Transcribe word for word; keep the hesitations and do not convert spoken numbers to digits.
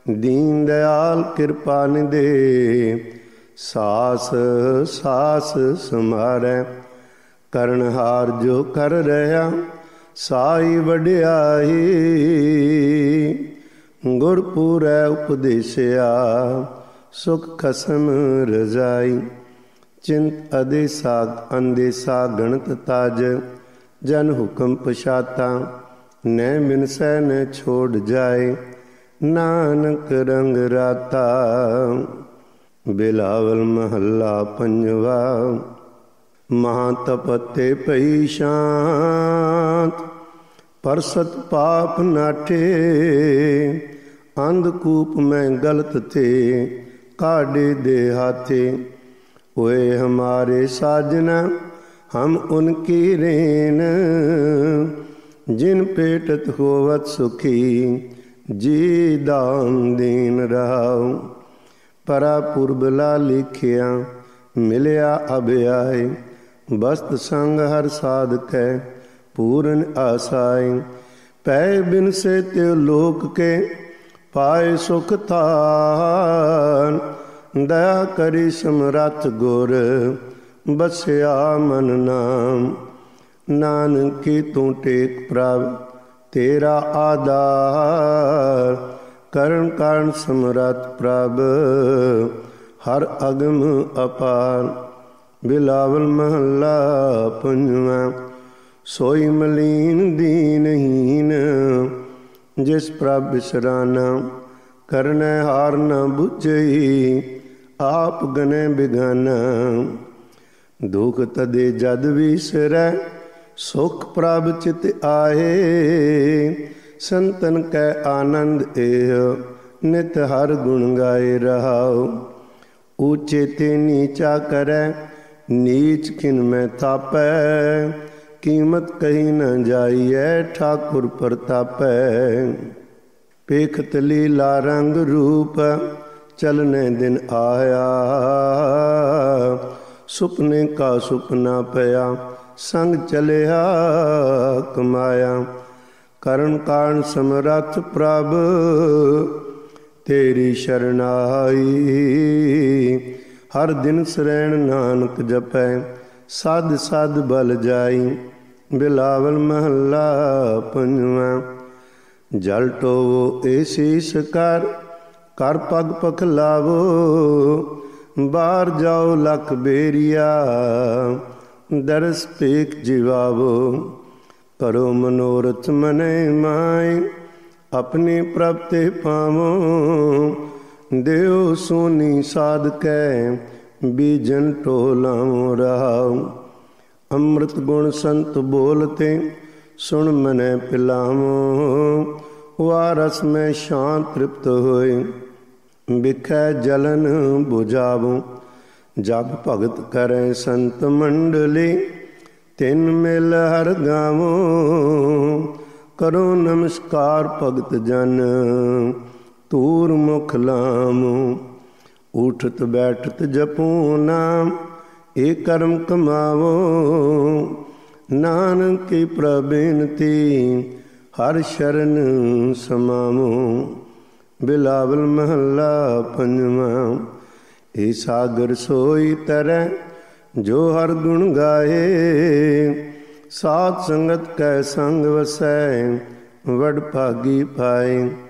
दीन दयाल कृपा निधे सास सास समारै। करनहार जो कर रहा साई वड्याई गुरपुरै उपदेशया सुख खसम रजाई। चिंत अदेसा अंदेसा गणत ताज जन हुक्म पछाता न बिनसै न छोड़ जाए नानक रंग राता। बिलावल महला पंजवा। महातपते पई शांत परसत पाप नाठे अंधकूप में गलत थे काढ़े दे हाथे। ओए हमारे साजना हम उनकी रेन जिन पेटत होवत सुखी जी दान दीन रहाओ। परा पुरबला लिखिया मिलया अभयाय बस्त संग हर साधकै पूरन आसाई। पै बिन से त्यो लोक के पाए सुख थान दया करी समरथ गुर बसया मन नाम। नानकी तू टेक प्रभ तेरा आधार करण कारण समरथ प्रभ हर अगम अपार। बिलावल महला पंजवा। सोई मलीन दीनहीन जिस प्रभ बिसराना करनै हार न बुझई आप गने बिगाना। दुख तदे जद विसरै सुख प्रभ चित आए संतन कै आनंद एह नित हर गुण गाए रहाओ। ऊंचे ते नीचा करै नीच किन में थापै कीमत कही न जाइए ठाकुर प्रतापै। पेखत लीला रंग रूप चलने दिन आया सुपने का सुपना पया संग चलिया कमाया। करण कारण समरथ प्रभ तेरी शरणाई हर दिन शरण नानक जपै सद सद बल जाई। बिलावल महला पंजवा। जल टोवो ए शीस कर कर पग पखलावो बाहर जाओ लख बेरिया दरस पेख जिवावो। करो मनोरथ मनै माय अपने प्रभ ते पावो। देव सोनी साधकै बीजन टोलाओ रहाओ। अमृत गुण संत बोलते सुन मनै पिलावो। वारस में शांत तृप्त होए बिखै जलन बुझावो। जब भगत करै संत मंडली तिन मिल हर गावो। करो नमस्कार भगत जन तूर मुख लामो। उठत बैठत जपो नाम ए कर्म कमावो। नानक की प्रबेनती हर शरण समावो। बिलावल महला पंजवा। ए सागर सोई तरह जो हर गुण गाए सात संगत कै संग वसै वड भागी पाए।